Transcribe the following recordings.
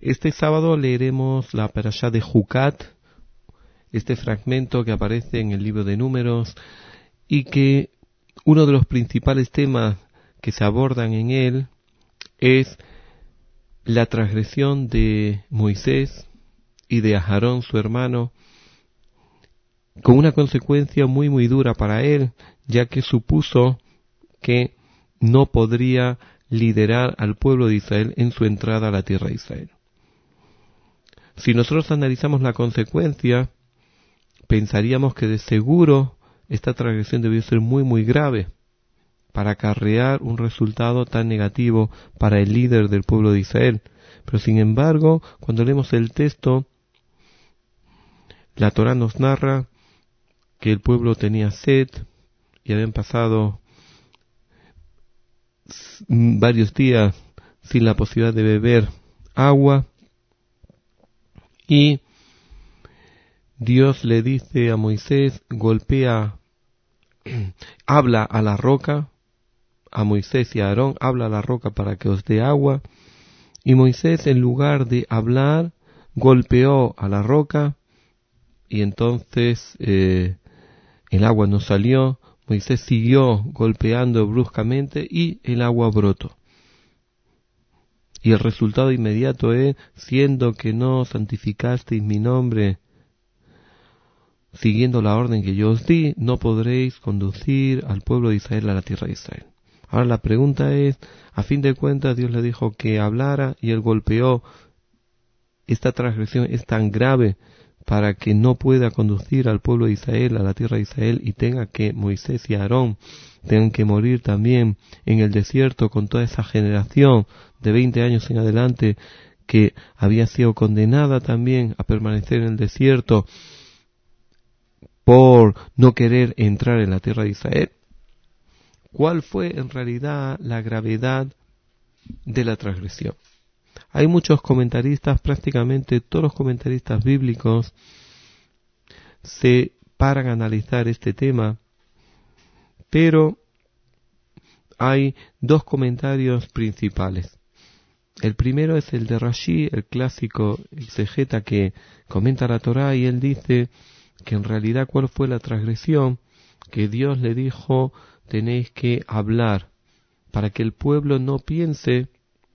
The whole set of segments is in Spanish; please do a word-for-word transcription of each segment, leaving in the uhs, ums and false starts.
Este sábado leeremos la parashá de Jucat, este fragmento que aparece en el libro de Números, y que uno de los principales temas que se abordan en él es la transgresión de Moisés y de Aarón, su hermano, con una consecuencia muy muy dura para él, ya que supuso que no podría liderar al pueblo de Israel en su entrada a la tierra de Israel. Si nosotros analizamos la consecuencia, pensaríamos que de seguro esta transgresión debió ser muy muy grave para acarrear un resultado tan negativo para el líder del pueblo de Israel. Pero sin embargo, cuando leemos el texto, la Torá nos narra que el pueblo tenía sed y habían pasado varios días sin la posibilidad de beber agua, y Dios le dice a Moisés, golpea, habla a la roca, a Moisés y a Aarón, habla a la roca para que os dé agua, y Moisés, en lugar de hablar, golpeó a la roca, y entonces eh, el agua no salió. Moisés siguió golpeando bruscamente y el agua brotó. Y el resultado inmediato es, siendo que no santificasteis mi nombre, siguiendo la orden que yo os di, no podréis conducir al pueblo de Israel a la tierra de Israel. Ahora la pregunta es, a fin de cuentas Dios le dijo que hablara y él golpeó. Esta transgresión es tan grave para que no pueda conducir al pueblo de Israel a la tierra de Israel y tenga que Moisés y Aarón tengan que morir también en el desierto con toda esa generación de veinte años en adelante que había sido condenada también a permanecer en el desierto por no querer entrar en la tierra de Israel. ¿Cuál fue en realidad la gravedad de la transgresión? Hay muchos comentaristas, prácticamente todos los comentaristas bíblicos se paran a analizar este tema, pero hay dos comentarios principales. El primero es el de Rashi, el clásico exegeta que comenta la Torá, y él dice que en realidad cuál fue la transgresión, que Dios le dijo, tenéis que hablar, para que el pueblo no piense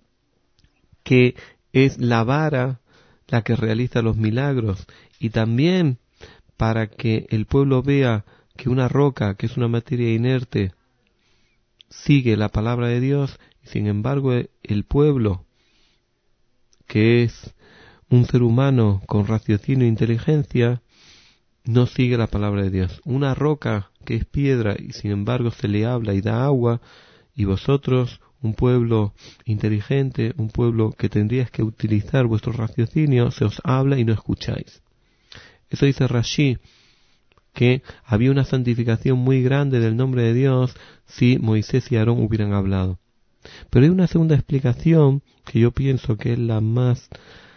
que es la vara la que realiza los milagros, y también para que el pueblo vea que una roca, que es una materia inerte, sigue la palabra de Dios, y sin embargo el pueblo, que es un ser humano con raciocinio e inteligencia, no sigue la palabra de Dios. Una roca que es piedra y sin embargo se le habla y da agua, y vosotros, un pueblo inteligente, un pueblo que tendríais que utilizar vuestro raciocinio, se os habla y no escucháis. Eso dice Rashi, que había una santificación muy grande del nombre de Dios si Moisés y Aarón hubieran hablado. Pero hay una segunda explicación que yo pienso que es la más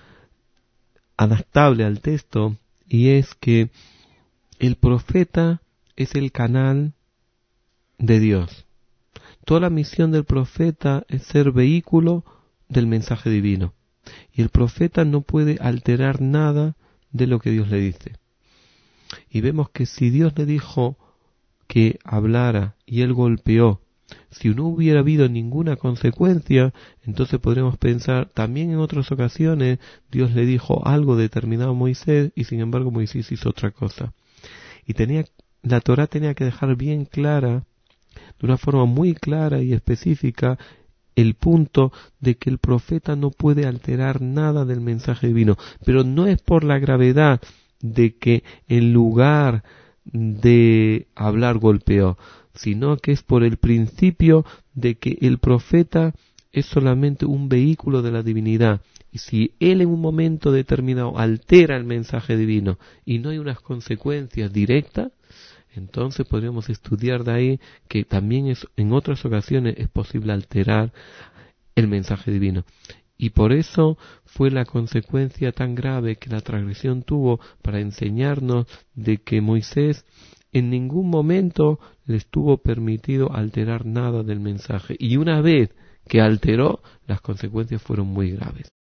adaptable al texto, y es que el profeta es el canal de Dios. Toda la misión del profeta es ser vehículo del mensaje divino. Y el profeta no puede alterar nada de lo que Dios le dice. Y vemos que si Dios le dijo que hablara y él golpeó, si no hubiera habido ninguna consecuencia, entonces podremos pensar, también en otras ocasiones Dios le dijo algo determinado a Moisés y sin embargo Moisés hizo otra cosa. Y tenía, la Torá tenía que dejar bien clara, de una forma muy clara y específica, el punto de que el profeta no puede alterar nada del mensaje divino. Pero no es por la gravedad de que en lugar de hablar golpeó, sino que es por el principio de que el profeta es solamente un vehículo de la divinidad. Y si él en un momento determinado altera el mensaje divino y no hay unas consecuencias directas, entonces podríamos estudiar de ahí que también es, en otras ocasiones es posible alterar el mensaje divino. Y por eso fue la consecuencia tan grave que la transgresión tuvo, para enseñarnos de que Moisés en ningún momento le estuvo permitido alterar nada del mensaje. Y una vez que alteró, las consecuencias fueron muy graves.